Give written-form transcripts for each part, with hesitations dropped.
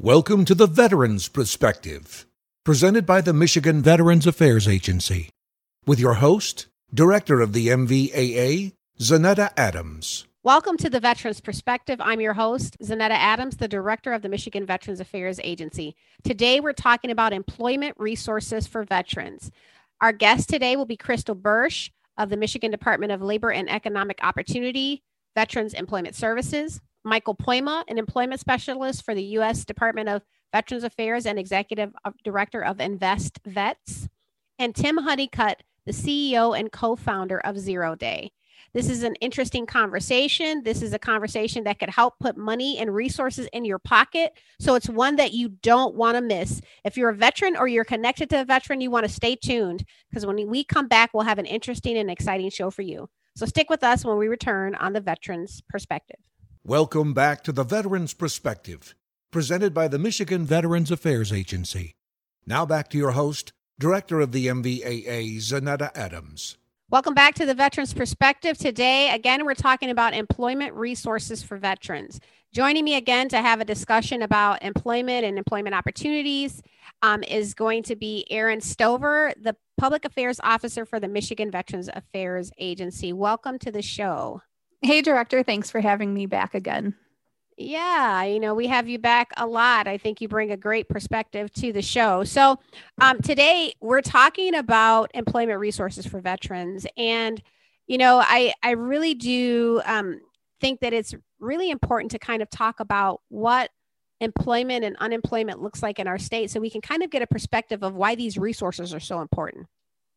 Welcome to the Veterans Perspective, presented by the Michigan Veterans Affairs Agency, with your host, Director of the MVAA, Zanetta Adams. Welcome to the Veterans Perspective. I'm your host, Zanetta Adams, the Director of the Michigan Veterans Affairs Agency. Today, we're talking about employment resources for veterans. Our guest today will be Crystal Bursch of the Michigan Department of Labor and Economic Opportunity, Veterans Employment Services, Michael Poima, an employment specialist for the U.S. Department of Veterans Affairs and Executive Director of Invest Vets, and Tim Honeycutt, the CEO and co-founder of Zero Day. This is an interesting conversation. This is a conversation that could help put money and resources in your pocket. So it's one that you don't want to miss. If you're a veteran or you're connected to a veteran, you want to stay tuned because when we come back, we'll have an interesting and exciting show for you. So stick with us when we return on the Veterans Perspective. Welcome back to the Veterans Perspective, presented by the Michigan Veterans Affairs Agency. Now back to your host, Director of the MVAA, Zanetta Adams. Welcome back to the Veterans Perspective. Today, again, we're talking about employment resources for veterans. Joining me again to have a discussion about employment and employment opportunities is going to be Erin Stover, the Public Affairs Officer for the Michigan Veterans Affairs Agency. Welcome to the show. Hey, Director. Thanks for having me back again. Yeah, we have you back a lot. I think you bring a great perspective to the show. So today we're talking about employment resources for veterans. And, I really do think that it's really important to kind of talk about what employment and unemployment looks like in our state so we can kind of get a perspective of why these resources are so important.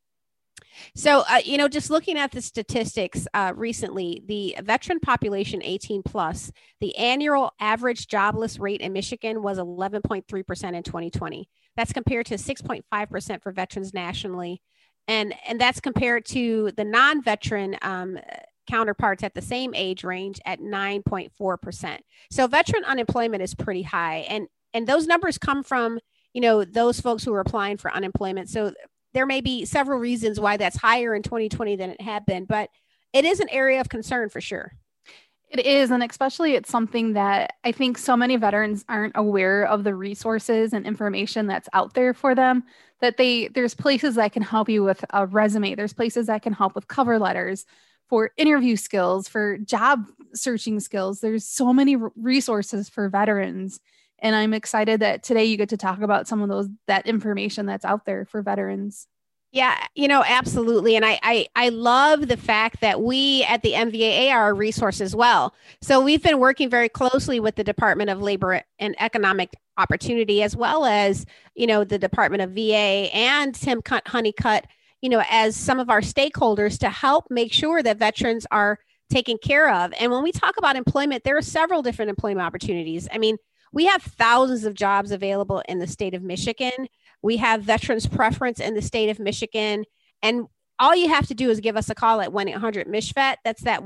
So, just looking at the statistics recently, the veteran population 18 plus, the annual average jobless rate in Michigan was 11.3% in 2020. That's compared to 6.5% for veterans nationally. And that's compared to the non-veteran counterparts at the same age range at 9.4%. So veteran unemployment is pretty high. And those numbers come from, those folks who are applying for unemployment. So there may be several reasons why that's higher in 2020 than it had been, but it is an area of concern for sure. It is, and especially it's something that I think so many veterans aren't aware of the resources and information that's out there for them, that there's places that can help you with a resume. There's places that can help with cover letters, for interview skills, for job searching skills. There's so many resources for veterans. And I'm excited that today you get to talk about some of that information that's out there for veterans. Yeah, absolutely. And I love the fact that we at the MVAA are a resource as well. So we've been working very closely with the Department of Labor and Economic Opportunity, as well as, the Department of VA and Tim Honeycutt, as some of our stakeholders to help make sure that veterans are taken care of. And when we talk about employment, there are several different employment opportunities. I mean, we have thousands of jobs available in the state of Michigan. We have veterans preference in the state of Michigan. And all you have to do is give us a call at 1-800-MICHVET. That's that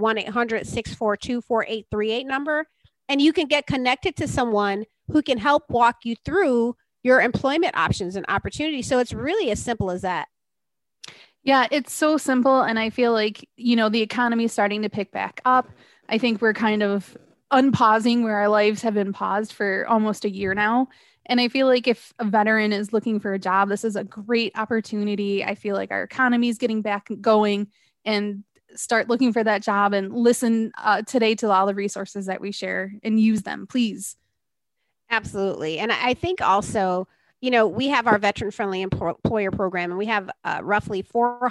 1-800-642-4838 number. And you can get connected to someone who can help walk you through your employment options and opportunities. So it's really as simple as that. Yeah, it's so simple. And I feel like, the economy is starting to pick back up. I think we're kind of unpausing where our lives have been paused for almost a year now. And I feel like if a veteran is looking for a job, this is a great opportunity. I feel like our economy is getting back going, and start looking for that job and listen today to all the resources that we share and use them, please. Absolutely. And I think also, we have our veteran-friendly employer program, and we have roughly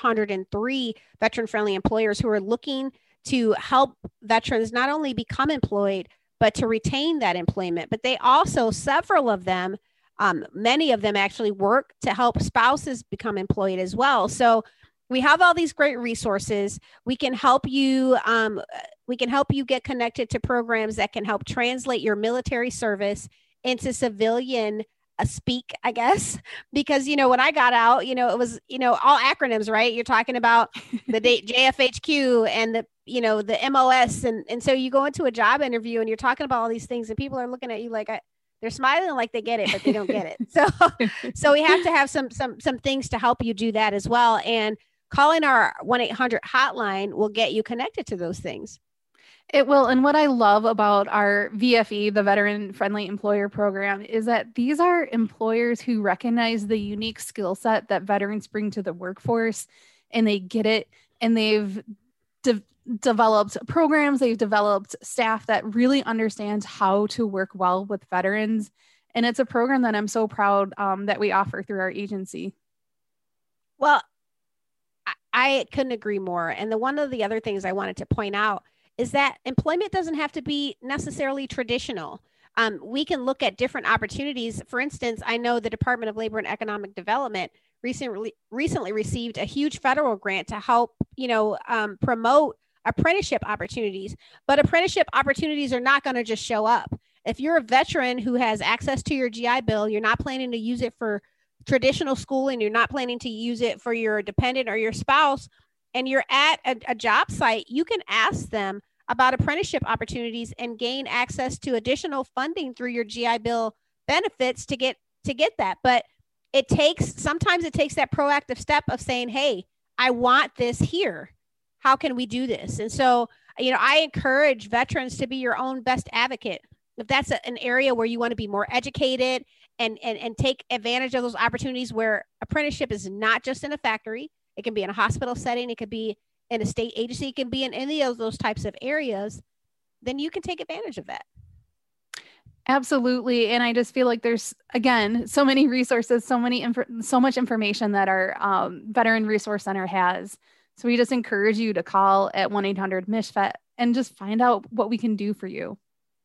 403 veteran-friendly employers who are looking to help veterans not only become employed, but to retain that employment. But they also, several of them, many of them actually work to help spouses become employed as well. So we have all these great resources. We can help you. We can help you get connected to programs that can help translate your military service into civilian speak, I guess, because, when I got out, it was, all acronyms, right? You're talking about the JFHQ and the MOS. And so you go into a job interview and you're talking about all these things and people are looking at you like, they're smiling like they get it, but they don't get it. So we have to have some things to help you do that as well. And calling our 1-800 hotline will get you connected to those things. It will. And what I love about our VFE, the Veteran Friendly Employer Program, is that these are employers who recognize the unique skill set that veterans bring to the workforce, and they get it. And they've developed programs, they've developed staff that really understands how to work well with veterans. And it's a program that I'm so proud that we offer through our agency. Well, I couldn't agree more. And one of the other things I wanted to point out is that employment doesn't have to be necessarily traditional. We can look at different opportunities. For instance, I know the Department of Labor and Economic Development recently received a huge federal grant to help, promote apprenticeship opportunities. But apprenticeship opportunities are not going to just show up. If you're a veteran who has access to your GI Bill, you're not planning to use it for traditional schooling, you're not planning to use it for your dependent or your spouse, and you're at a job site, you can ask them about apprenticeship opportunities and gain access to additional funding through your GI Bill benefits to get that. But sometimes it takes that proactive step of saying, hey, I want this here. How can we do this? And so, I encourage veterans to be your own best advocate. If that's an area where you want to be more educated and take advantage of those opportunities where apprenticeship is not just in a factory, it can be in a hospital setting, it could be in a state agency, it can be in any of those types of areas, then you can take advantage of that. Absolutely. And I just feel like there's, again, so many resources, so much information that our Veteran Resource Center has. So we just encourage you to call at 1-800-MISHVET and just find out what we can do for you.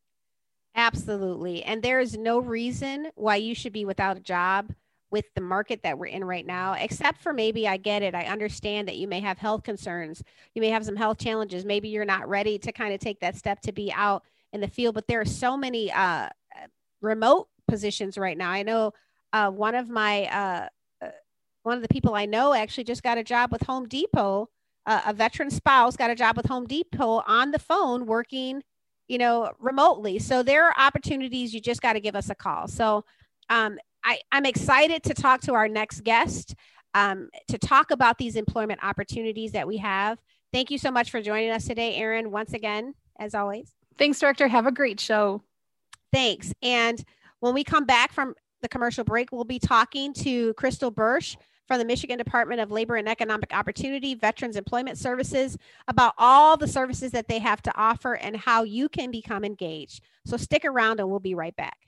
Absolutely. And there is no reason why you should be without a job with the market that we're in right now, except for maybe, I get it. I understand that you may have health concerns. You may have some health challenges. Maybe you're not ready to kind of take that step to be out in the field, but there are so many remote positions right now. I know one of the people I know actually just got a job with Home Depot. A veteran spouse got a job with Home Depot on the phone working, remotely. So there are opportunities. You just got to give us a call. So I'm excited to talk to our next guest to talk about these employment opportunities that we have. Thank you so much for joining us today, Erin, once again, as always. Thanks, Director. Have a great show. Thanks. And when we come back from the commercial break, we'll be talking to Crystal Bursch from the Michigan Department of Labor and Economic Opportunity, Veterans Employment Services, about all the services that they have to offer and how you can become engaged. So stick around and we'll be right back.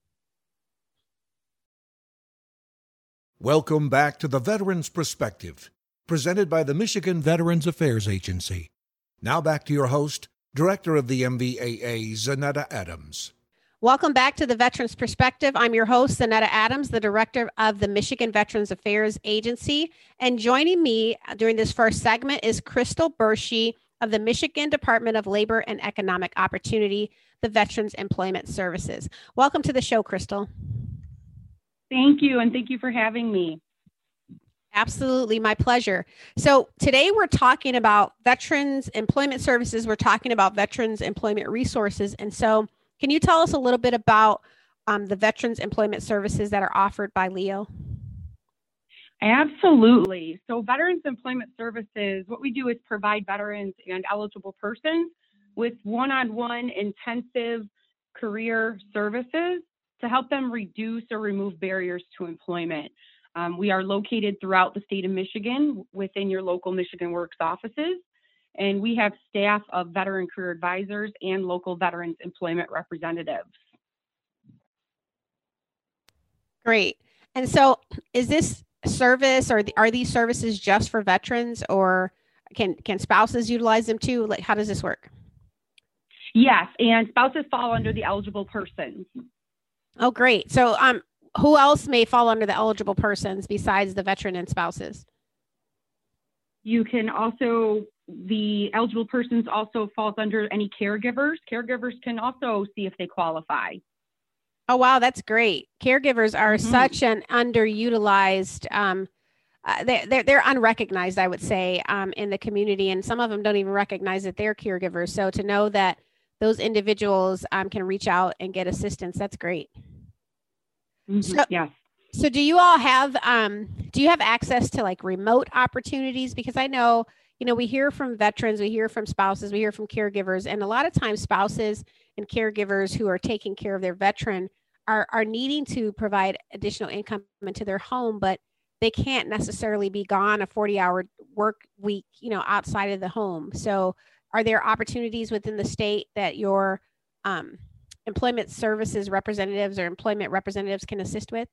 Welcome back to the Veterans Perspective, presented by the Michigan Veterans Affairs Agency. Now back to your host, Director of the MVAA, Zanetta Adams. Welcome back to the Veterans Perspective. I'm your host, Zanetta Adams, the Director of the Michigan Veterans Affairs Agency. And joining me during this first segment is Crystal Bursch of the Michigan Department of Labor and Economic Opportunity, the Veterans Employment Services. Welcome to the show, Crystal. Thank you, and thank you for having me. Absolutely, my pleasure. So today we're talking about Veterans Employment Services. We're talking about Veterans Employment Resources. And so can you tell us a little bit about the Veterans Employment Services that are offered by LEO? Absolutely. So Veterans Employment Services, what we do is provide veterans and eligible persons with one-on-one intensive career services to help them reduce or remove barriers to employment. We are located throughout the state of Michigan within your local Michigan Works offices, and we have staff of veteran career advisors and local veterans employment representatives. Great. And so is this service, or are these services just for veterans, or can spouses utilize them too? Like, how does this work? Yes, and spouses fall under the eligible persons. Oh, great. So who else may fall under the eligible persons besides the veteran and spouses? You can also, the eligible persons also falls under any caregivers. Caregivers can also see if they qualify. Oh, wow. That's great. Caregivers are such an underutilized, they're unrecognized, I would say, in the community. And some of them don't even recognize that they're caregivers. So to know that those individuals can reach out and get assistance, that's great. So, yes. So do you all have, do you have access to like remote opportunities? Because I know, we hear from veterans, we hear from spouses, we hear from caregivers, and a lot of times spouses and caregivers who are taking care of their veteran are needing to provide additional income into their home, but they can't necessarily be gone a 40-hour work week, outside of the home. So are there opportunities within the state that your employment services representatives or employment representatives can assist with?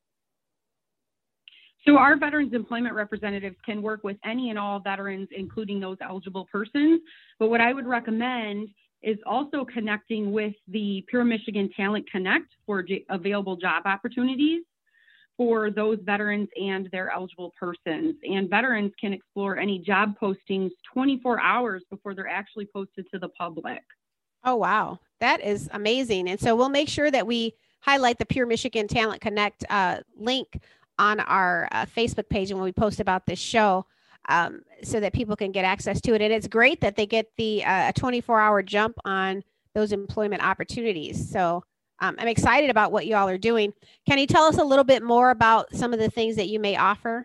So our veterans employment representatives can work with any and all veterans, including those eligible persons. But what I would recommend is also connecting with the Pure Michigan Talent Connect for available job opportunities for those veterans and their eligible persons. And veterans can explore any job postings 24 hours before they're actually posted to the public. Oh, wow. That is amazing. And so we'll make sure that we highlight the Pure Michigan Talent Connect link on our Facebook page and when we post about this show, so that people can get access to it. And it's great that they get the 24-hour jump on those employment opportunities. So I'm excited about what you all are doing. Can you tell us a little bit more about some of the things that you may offer?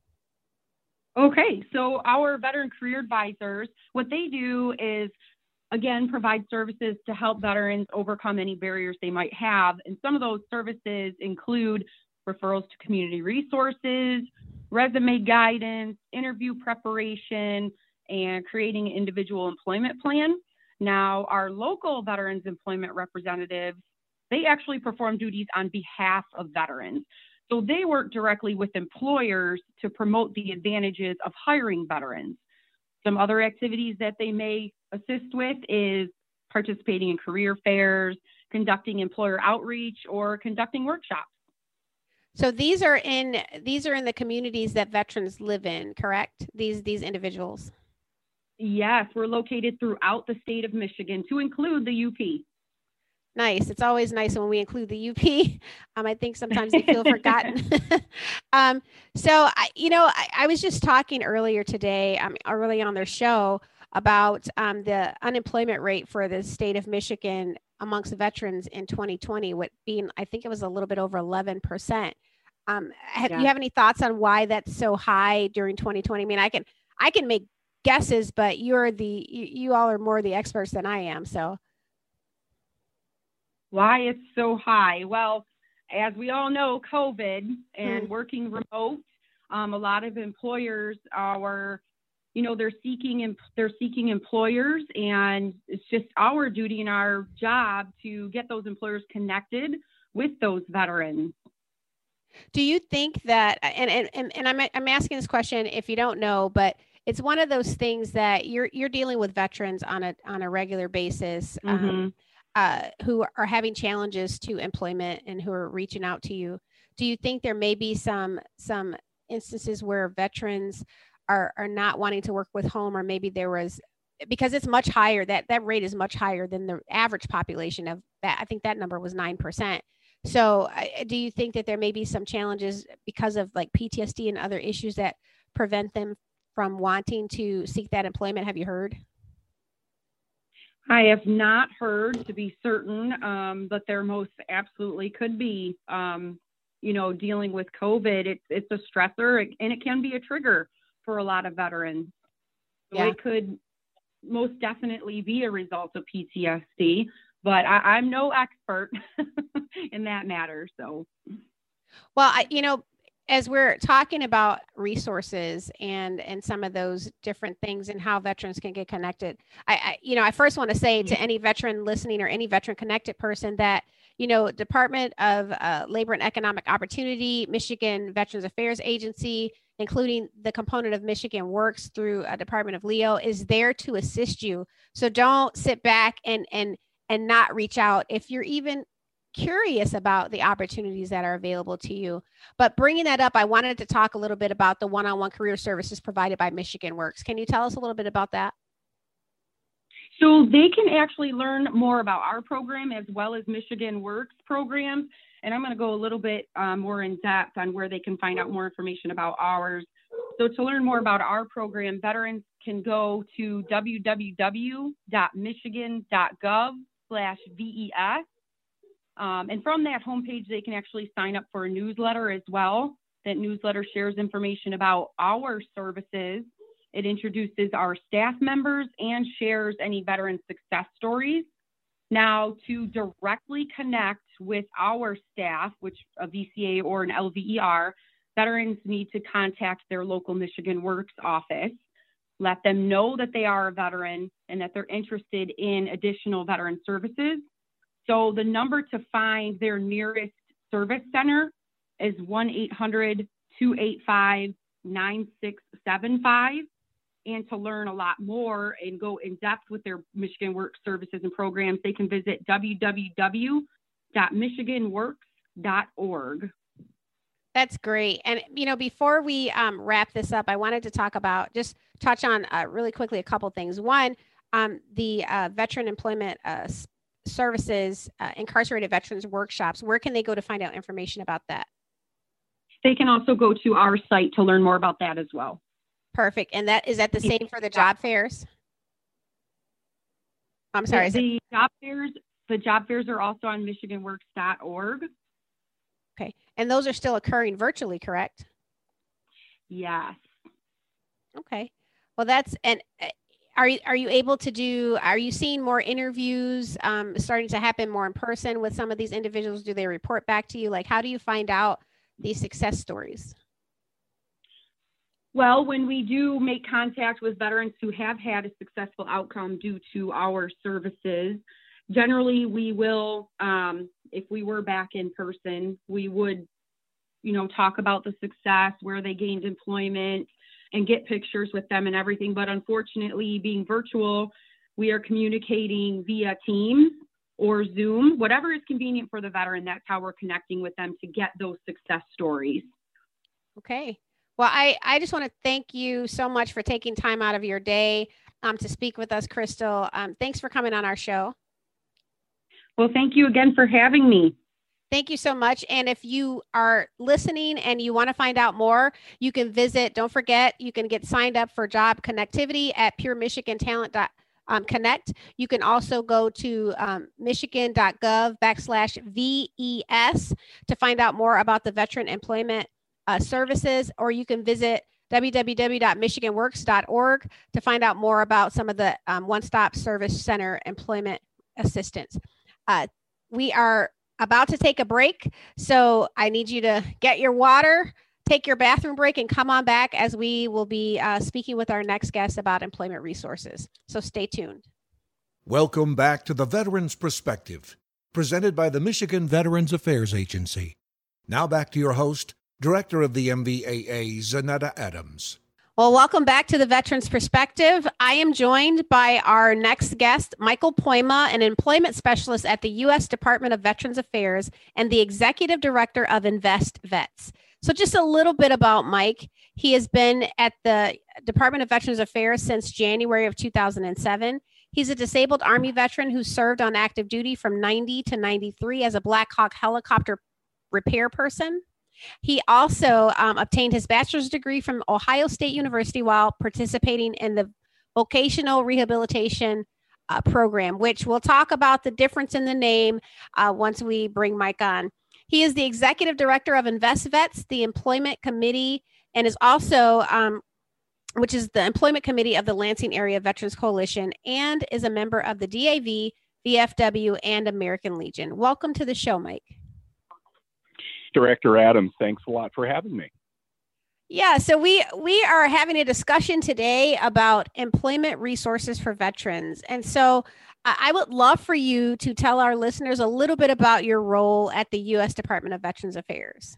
Okay, so our veteran career advisors, what they do is, again, provide services to help veterans overcome any barriers they might have. And some of those services include referrals to community resources, resume guidance, interview preparation, and creating an individual employment plan. Now, our local veterans employment representatives, they actually perform duties on behalf of veterans. So they work directly with employers to promote the advantages of hiring veterans. Some other activities that they may assist with is participating in career fairs, conducting employer outreach, or conducting workshops. So these are in the communities that veterans live in, correct? These individuals. Yes, we're located throughout the state of Michigan, to include the UP. Nice. It's always nice when we include the UP. I think sometimes they feel forgotten. So I was just talking earlier today, early on their show, about the unemployment rate for the state of Michigan amongst veterans in 2020, I think it was a little bit over 11%. Do you have any thoughts on why that's so high during 2020? I mean, I can make guesses, but you all are more the experts than I am. So why it's so high? Well, as we all know, COVID and working remote, a lot of employers are, they're seeking employers, and it's just our duty and our job to get those employers connected with those veterans. Do you think that, and I'm asking this question if you don't know, but it's one of those things that you're dealing with veterans on a regular basis, who are having challenges to employment and who are reaching out to you. Do you think there may be some instances where veterans are not wanting to work with home, or maybe there was, because it's much higher, that rate is much higher than the average population of that. I think that number was 9%. So do you think that there may be some challenges because of like PTSD and other issues that prevent them from wanting to seek that employment? Have you heard? I have not heard, to be certain, but there most absolutely could be. Dealing with COVID, it's a stressor, and it can be a trigger for a lot of veterans. So yeah. It could most definitely be a result of PTSD, but I'm no expert in that matter. So, well, as we're talking about resources and some of those different things and how veterans can get connected, I first want to say to any veteran listening or any veteran connected person that, Department of Labor and Economic Opportunity, Michigan Veterans Affairs Agency, including the component of Michigan Works through a Department of Leo, is there to assist you. So don't sit back and not reach out if you're even curious about the opportunities that are available to you. But bringing that up, I wanted to talk a little bit about the one-on-one career services provided by Michigan Works. Can you tell us a little bit about that? So they can actually learn more about our program as well as Michigan Works programs. And I'm going to go a little bit more in depth on where they can find out more information about ours. So to learn more about our program, veterans can go to www.michigan.gov/VES. And from that homepage, they can actually sign up for a newsletter as well. That newsletter shares information about our services It introduces our staff members and shares any veteran success stories. Now, to directly connect with our staff, which a VCA or an LVER, veterans need to contact their local Michigan Works office, let them know that they are a veteran and that they're interested in additional veteran services. So the number to find their nearest service center is 1-800-285-9675. And to learn a lot more and go in depth with their Michigan Works services and programs, they can visit www.michiganworks.org. That's great. And, before we wrap this up, I wanted to touch on really quickly a couple things. One, the Veteran Employment Services, Incarcerated Veterans Workshops. Where can they go to find out information about that? They can also go to our site to learn more about that as well. Perfect. And is that the same for the job fairs? I'm sorry. The job fairs are also on michiganworks.org. Okay. And those are still occurring virtually, correct? Yes. Okay. Well, are you seeing more interviews starting to happen more in person with some of these individuals? Do they report back to you? Like, how do you find out these success stories? Well, when we do make contact with veterans who have had a successful outcome due to our services, generally we will, if we were back in person, we would, talk about the success, where they gained employment, and get pictures with them and everything. But unfortunately, being virtual, we are communicating via Teams or Zoom, whatever is convenient for the veteran. That's how we're connecting with them to get those success stories. Okay. Well, I just want to thank you so much for taking time out of your day to speak with us, Crystal. Thanks for coming on our show. Well, thank you again for having me. Thank you so much. And if you are listening and you want to find out more, you can visit, don't forget, you can get signed up for job connectivity at puremichigantalent.connect. You can also go to michigan.gov/VES to find out more about the Veteran Employment Services, or you can visit www.michiganworks.org to find out more about some of the one-stop service center employment assistance. We are about to take a break, so I need you to get your water, take your bathroom break, and come on back as we will be speaking with our next guest about employment resources. So stay tuned. Welcome back to the Veterans Perspective, presented by the Michigan Veterans Affairs Agency. Now back to your host, Director of the MVAA, Zanetta Adams. Well, welcome back to the Veterans Perspective. I am joined by our next guest, Michael Poima, an employment specialist at the U.S. Department of Veterans Affairs and the Executive Director of Invest Vets. So just a little bit about Mike. He has been at the Department of Veterans Affairs since January of 2007. He's a disabled Army veteran who served on active duty from 90 to 93 as a Black Hawk helicopter repair person. He also obtained his bachelor's degree from Ohio State University while participating in the vocational rehabilitation program, which we'll talk about the difference in the name once we bring Mike on. He is the executive director of Invest Vets, the employment committee, and is also, which is the employment committee of the Lansing Area Veterans Coalition, and is a member of the DAV, VFW, and American Legion. Welcome to the show, Mike. Director Adams, thanks a lot for having me. Yeah, so we are having a discussion today about employment resources for veterans. And so I would love for you to tell our listeners a little bit about your role at the U.S. Department of Veterans Affairs.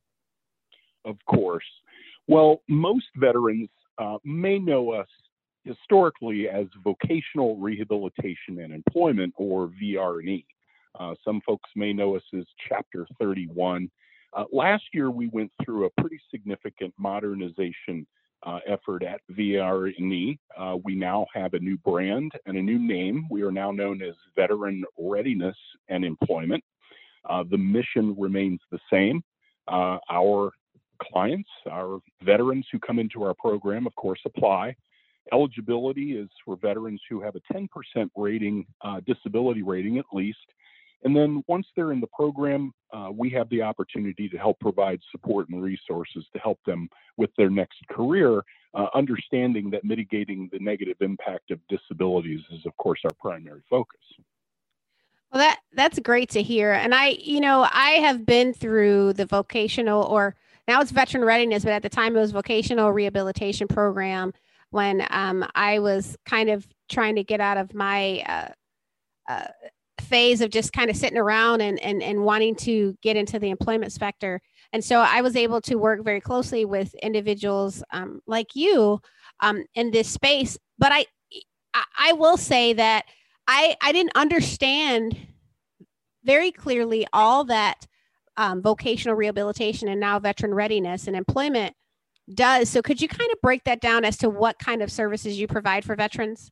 Of course. Well, most veterans may know us historically as Vocational Rehabilitation and Employment, or VRE. Some folks may know us as Chapter 31. Last year, we went through a pretty significant modernization effort at VRE. We now have a new brand and a new name. We are now known as Veteran Readiness and Employment. The mission remains the same. Our clients, our veterans who come into our program, of course, apply. Eligibility is for veterans who have a 10% rating, disability rating at least. And then once they're in the program, we have the opportunity to help provide support and resources to help them with their next career, understanding that mitigating the negative impact of disabilities is, of course, our primary focus. Well, that's great to hear. And I have been through the vocational, or now it's veteran readiness, but at the time it was vocational rehabilitation program when I was kind of trying to get out of my phase of just kind of sitting around and wanting to get into the employment sector. And so I was able to work very closely with individuals like you in this space. But I will say that I didn't understand very clearly all that vocational rehabilitation and now veteran readiness and employment does. So could you kind of break that down as to what kind of services you provide for veterans?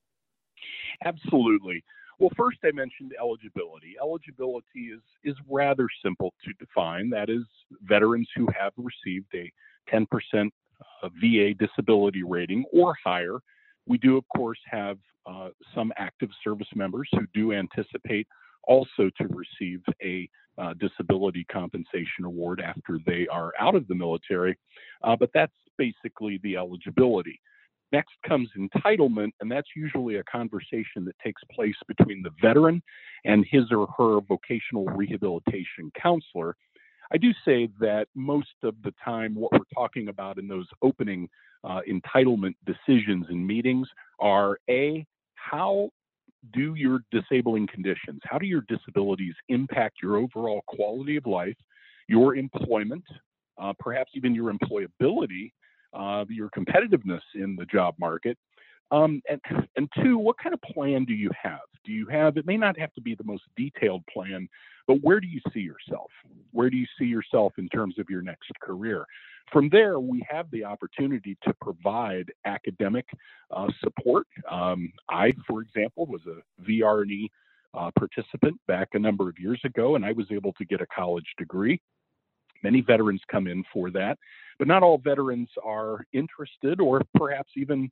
Absolutely. Well, first I mentioned eligibility. Eligibility is rather simple to define. That is, veterans who have received a 10% VA disability rating or higher. We do, of course, have some active service members who do anticipate also to receive a disability compensation award after they are out of the military, but that's basically the eligibility. Next comes entitlement, and that's usually a conversation that takes place between the veteran and his or her vocational rehabilitation counselor. I do say that most of the time what we're talking about in those opening entitlement decisions and meetings are how do your disabling conditions, how do your disabilities impact your overall quality of life, your employment, perhaps even your employability, your competitiveness in the job market, and two, what kind of plan do you have? It may not have to be the most detailed plan, but where do you see yourself? Where do you see yourself in terms of your next career? From there, we have the opportunity to provide academic support. I, for example, was a VRE participant back a number of years ago, and I was able to get a college degree. Many veterans come in for that, but not all veterans are interested or perhaps even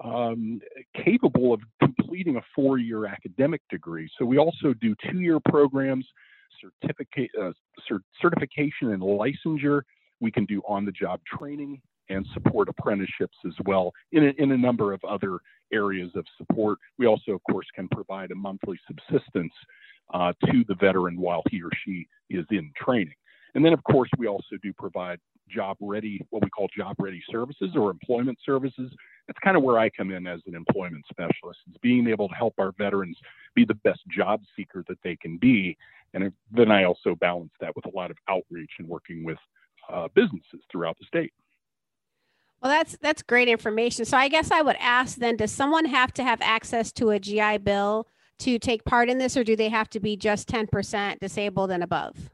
capable of completing a 4-year academic degree. So we also do 2-year programs, certification and licensure. We can do on-the-job training and support apprenticeships as well in a number of other areas of support. We also, of course, can provide a monthly subsistence to the veteran while he or she is in training. And then, of course, we also do provide what we call job-ready services or employment services. That's kind of where I come in as an employment specialist. It's being able to help our veterans be the best job seeker that they can be. And then I also balance that with a lot of outreach and working with businesses throughout the state. Well, that's great information. So I guess I would ask then, does someone have to have access to a GI Bill to take part in this, or do they have to be just 10% disabled and above?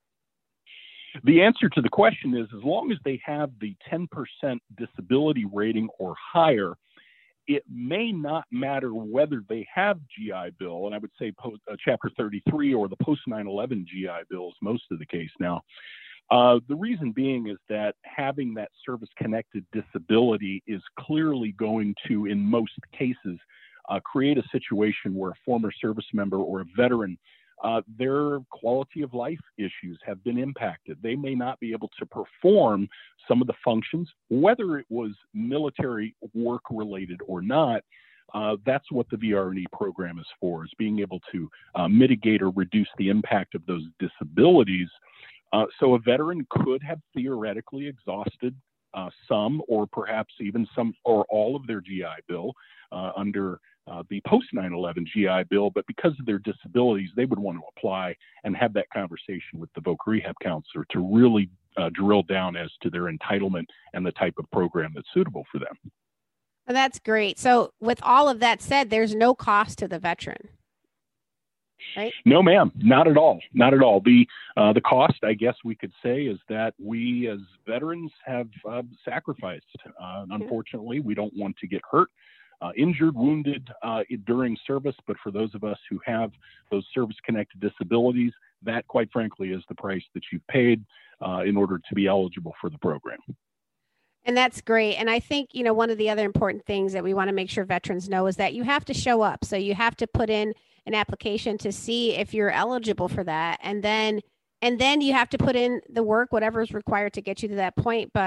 The answer to the question is, as long as they have the 10% disability rating or higher, it may not matter whether they have GI Bill, and I would say Chapter 33 or the post 9/11 GI Bill is most of the case now. The reason being is that having that service-connected disability is clearly going to, in most cases, create a situation where a former service member or a veteran, their quality of life issues have been impacted. They may not be able to perform some of the functions, whether it was military work related or not. That's what the VRE program is for, is being able to mitigate or reduce the impact of those disabilities. So a veteran could have theoretically exhausted some or perhaps even some or all of their GI Bill under the post 9/11 GI Bill, but because of their disabilities, they would want to apply and have that conversation with the voc rehab counselor to really drill down as to their entitlement and the type of program that's suitable for them. Well, that's great. So with all of that said, there's no cost to the veteran, right? No, ma'am, not at all. Not at all. The cost, I guess we could say, is that we as veterans have sacrificed. Unfortunately, we don't want to get hurt, injured, wounded during service, but for those of us who have those service-connected disabilities, that, quite frankly, is the price that you've paid in order to be eligible for the program. And that's great. And I think, one of the other important things that we want to make sure veterans know is that you have to show up. So you have to put in an application to see if you're eligible for that. And then you have to put in the work, whatever is required to get you to that point. But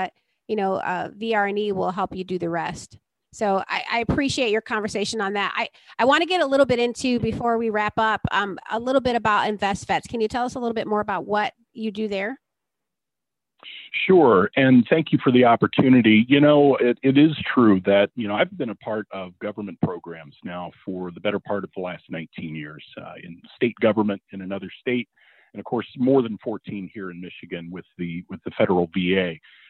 VRE will help you do the rest. So I appreciate your conversation on that. I want to get a little bit into, before we wrap up, a little bit about InvestVets. Can you tell us a little bit more about what you do there? Sure. And thank you for the opportunity. It is true that, I've been a part of government programs now for the better part of the last 19 years in state government in another state. And of course, more than 14 here in Michigan with the federal VA.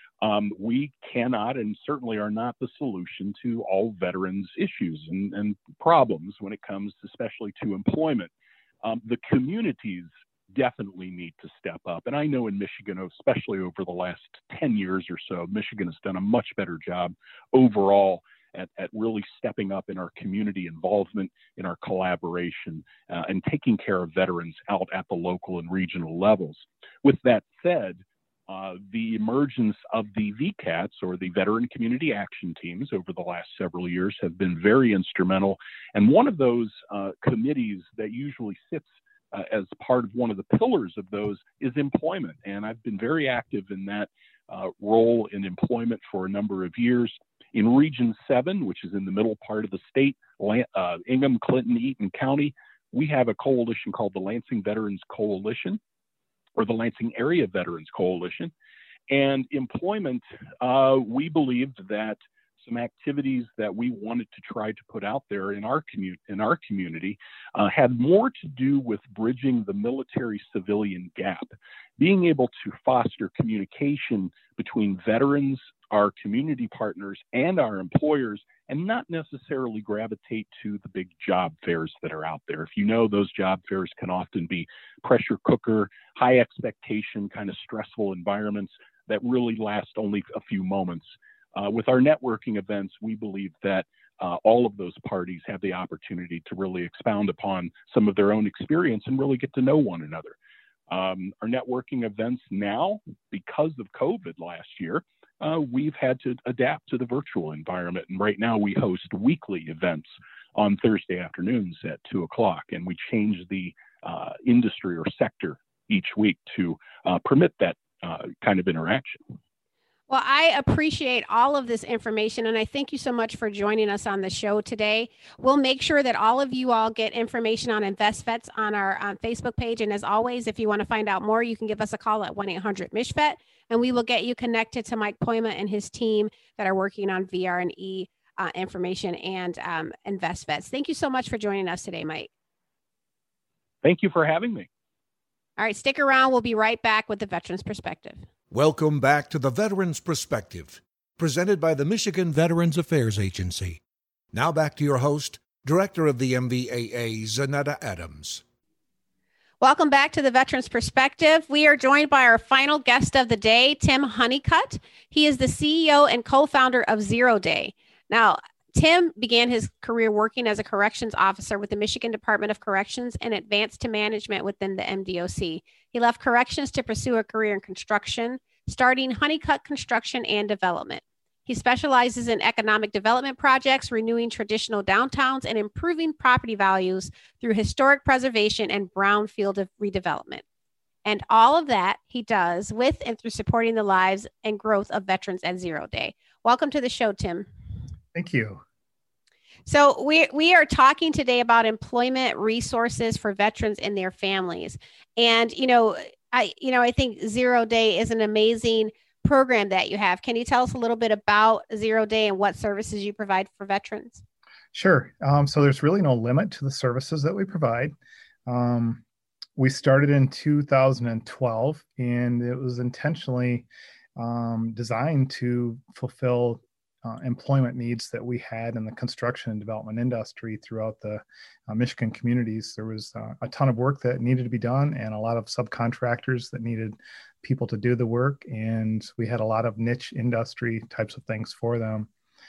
We cannot and certainly are not the solution to all veterans' issues and problems when it comes especially to employment. The communities definitely need to step up. And I know in Michigan, especially over the last 10 years or so, Michigan has done a much better job overall at really stepping up in our community involvement, in our collaboration, and taking care of veterans out at the local and regional levels. With that said, the emergence of the VCATs, or the Veteran Community Action Teams, over the last several years have been very instrumental. And one of those committees that usually sits as part of one of the pillars of those is employment. And I've been very active in that role in employment for a number of years. In Region 7, which is in the middle part of the state, Ingham, Clinton, Eaton County, we have a coalition called the Lansing Veterans Coalition, or the Lansing Area Veterans Coalition. And employment, we believed that some activities that we wanted to try to put out there in our community had more to do with bridging the military-civilian gap, being able to foster communication between veterans, our community partners, and our employers, and not necessarily gravitate to the big job fairs that are out there. If you know, those job fairs can often be pressure cooker, high expectation, kind of stressful environments that really last only a few moments. With our networking events, we believe that all of those parties have the opportunity to really expound upon some of their own experience and really get to know one another. Our networking events now, because of COVID last year, we've had to adapt to the virtual environment. And right now we host weekly events on Thursday afternoons at 2:00, and we change the industry or sector each week to permit that kind of interaction. Well, I appreciate all of this information, and I thank you so much for joining us on the show today. We'll make sure that all of you all get information on InvestVets on our Facebook page. And as always, if you want to find out more, you can give us a call at 1-800-MISHVET, and we will get you connected to Mike Poima and his team that are working on VR&E information and InvestVets. Thank you so much for joining us today, Mike. Thank you for having me. All right, stick around. We'll be right back with the Veterans Perspective. Welcome back to the Veterans Perspective, presented by the Michigan Veterans Affairs Agency. Now back to your host, Director of the MVAA, Zanetta Adams. Welcome back to the Veterans Perspective. We are joined by our final guest of the day, Tim Honeycutt. He is the CEO and co-founder of Zero Day. Now, Tim began his career working as a corrections officer with the Michigan Department of Corrections and advanced to management within the MDOC. He left corrections to pursue a career in construction, starting Honeycutt Construction and Development. He specializes in economic development projects, renewing traditional downtowns, and improving property values through historic preservation and brownfield redevelopment. And all of that he does with and through supporting the lives and growth of veterans at Zero Day. Welcome to the show, Tim. Thank you. So we are talking today about employment resources for veterans and their families. And, I think Zero Day is an amazing program that you have. Can you tell us a little bit about Zero Day and what services you provide for veterans? Sure. So there's really no limit to the services that we provide. We started in 2012, and it was intentionally designed to fulfill employment needs that we had in the construction and development industry throughout the Michigan communities. There was a ton of work that needed to be done and a lot of subcontractors that needed people to do the work. And we had a lot of niche industry types of things for them.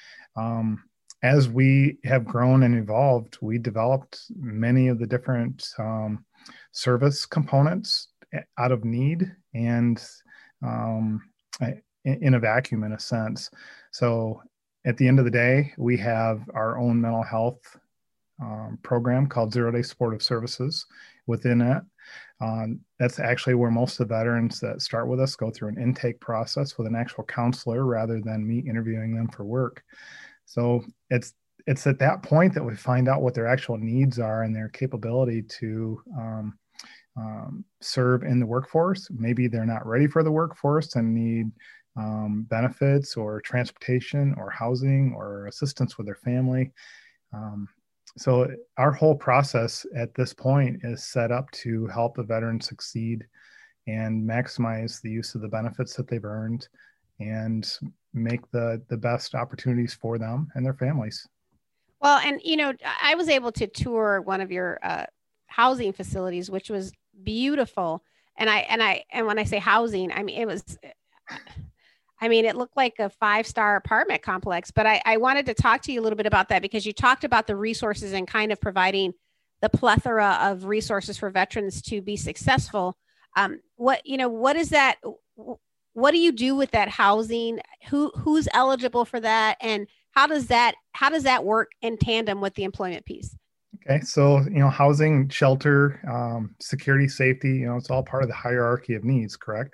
As we have grown and evolved, we developed many of the different service components out of need and in a vacuum, in a sense. So at the end of the day, we have our own mental health program called Zero Day Supportive Services. Within it, That's actually where most of the veterans that start with us go through an intake process with an actual counselor rather than me interviewing them for work. So it's at that point that we find out what their actual needs are and their capability to serve in the workforce. Maybe they're not ready for the workforce and need benefits or transportation or housing or assistance with their family. So our whole process at this point is set up to help the veteran succeed and maximize the use of the benefits that they've earned and make the best opportunities for them and their families. Well, and I was able to tour one of your housing facilities, which was beautiful. And when I say housing, I mean it looked like a 5-star apartment complex. But I wanted to talk to you a little bit about that because you talked about the resources and kind of providing the plethora of resources for veterans to be successful. What is that? What do you do with that housing? Who's eligible for that? And how does that work in tandem with the employment piece? Okay, so housing, shelter, security, safety, it's all part of the hierarchy of needs, correct?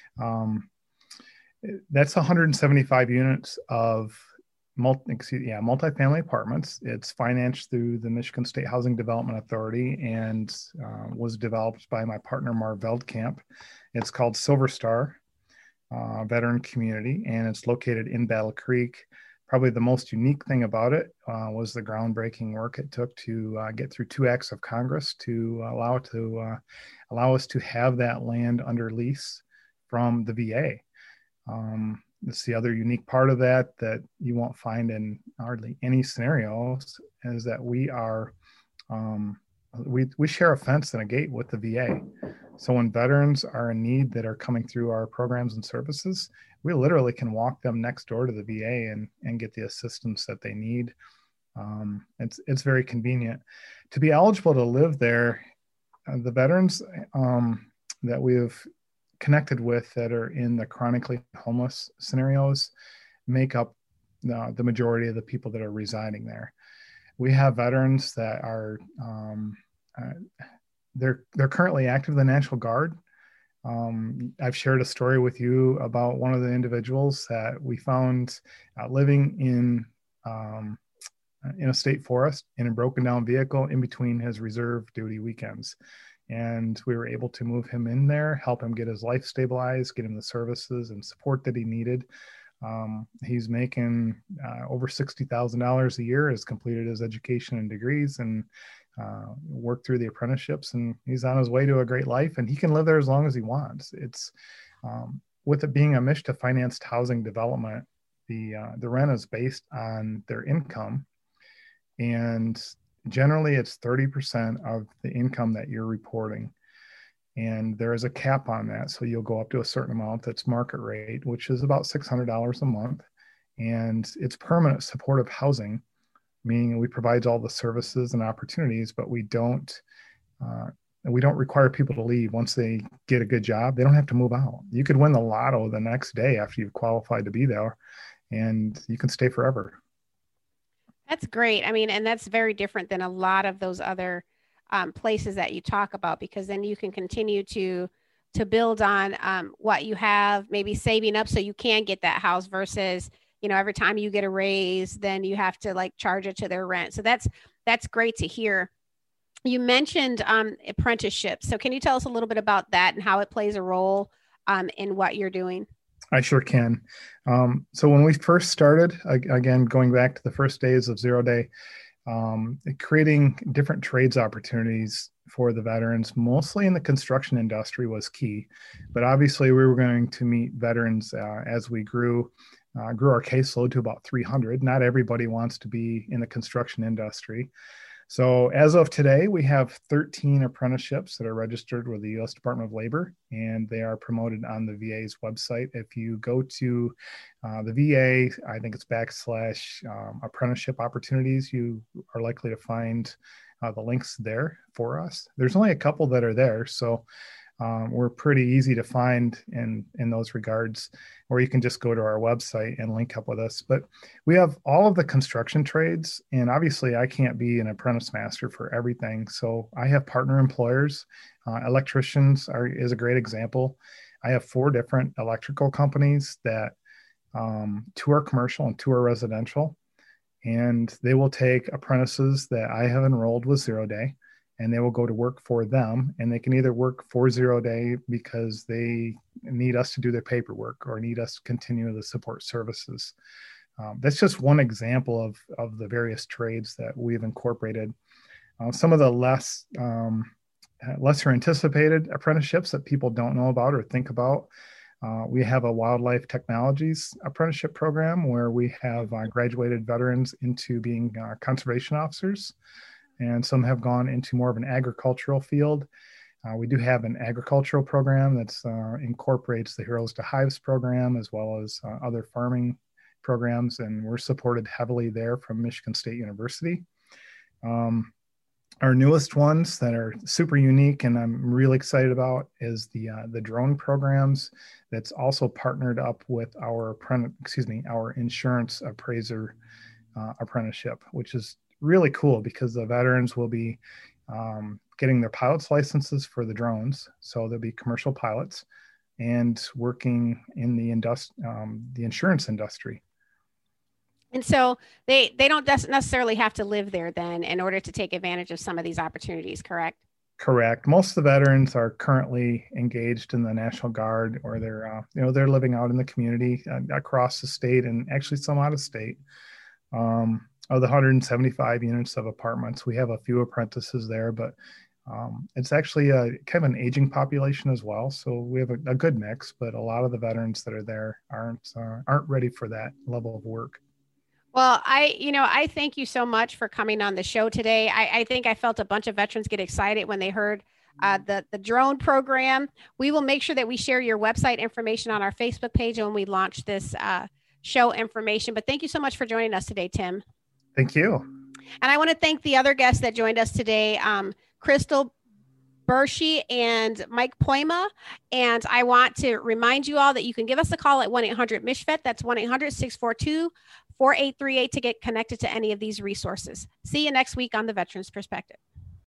That's 175 units of multifamily apartments. It's financed through the Michigan State Housing Development Authority and was developed by my partner Marv Veldkamp. It's called Silver Star Veteran Community, and it's located in Battle Creek. Probably the most unique thing about it was the groundbreaking work it took to get through 2 acts of Congress to allow us to have that land under lease from the VA. That's the other unique part of that you won't find in hardly any scenarios is that we are we share a fence and a gate with the VA. So when veterans are in need that are coming through our programs and services, we literally can walk them next door to the VA and get the assistance that they need. It's very convenient. To be eligible to live there, the veterans that we have connected with that are in the chronically homeless scenarios make up the majority of the people that are residing there. We have veterans that are they're currently active in the National Guard. I've shared a story with you about one of the individuals that we found living in a state forest in a broken down vehicle in between his reserve duty weekends. And we were able to move him in there, help him get his life stabilized, get him the services and support that he needed. He's making over $60,000 a year, has completed his education and degrees and worked through the apprenticeships, and he's on his way to a great life, and he can live there as long as he wants. It's with it being a MSHDA financed housing development, the rent is based on their income, and generally it's 30% of the income that you're reporting. And there is a cap on that. So you'll go up to a certain amount that's market rate, which is about $600 a month. And it's permanent supportive housing, meaning we provide all the services and opportunities, but we don't require people to leave once they get a good job. They don't have to move out. You could win the lotto the next day after you've qualified to be there, and you can stay forever. That's great. I mean, and that's very different than a lot of those other places that you talk about, because then you can continue to build on what you have, maybe saving up so you can get that house versus, every time you get a raise, then you have to charge it to their rent. So that's great to hear. You mentioned apprenticeships. So can you tell us a little bit about that and how it plays a role in what you're doing? I sure can. So when we first started, again, going back to the first days of Zero Day, creating different trades opportunities for the veterans, mostly in the construction industry, was key. But obviously we were going to meet veterans as we grew our caseload to about 300. Not everybody wants to be in the construction industry. So as of today, we have 13 apprenticeships that are registered with the U.S. Department of Labor, and they are promoted on the VA's website. If you go to the VA, I think it's / apprenticeship opportunities, you are likely to find the links there for us. There's only a couple that are there. So we're pretty easy to find in those regards, or you can just go to our website and link up with us. But we have all of the construction trades, and obviously I can't be an apprentice master for everything. So I have partner employers. Electricians is a great example. I have 4 different electrical companies that 2 are commercial and 2 are residential, and they will take apprentices that I have enrolled with 0 day, and they will go to work for them, and they can either work for 0 day because they need us to do their paperwork or need us to continue the support services. That's just one example of the various trades that we've incorporated. Some of the lesser anticipated apprenticeships that people don't know about or think about. We have a wildlife technologies apprenticeship program where we have graduated veterans into being conservation officers, and some have gone into more of an agricultural field. We do have an agricultural program that incorporates the Heroes to Hives program as well as other farming programs, and we're supported heavily there from Michigan State University. Our newest ones that are super unique and I'm really excited about is the drone programs. That's also partnered up with our insurance appraiser apprenticeship, which is really cool because the veterans will be getting their pilot's licenses for the drones. So they'll be commercial pilots and working in the insurance industry. And so they don't necessarily have to live there then in order to take advantage of some of these opportunities, correct? Correct. Most of the veterans are currently engaged in the National Guard, or they're living out in the community across the state and actually some out of state. Of the 175 units of apartments, we have a few apprentices there, but it's actually kind of an aging population as well. So we have a good mix, but a lot of the veterans that are there aren't ready for that level of work. Well, I thank you so much for coming on the show today. I think I felt a bunch of veterans get excited when they heard the drone program. We will make sure that we share your website information on our Facebook page when we launch this show information. But thank you so much for joining us today, Tim. Thank you. And I want to thank the other guests that joined us today, Crystal Bershi and Mike Poima. And I want to remind you all that you can give us a call at 1-800-MISHVET. That's 1-800-642-4838 to get connected to any of these resources. See you next week on The Veterans Perspective.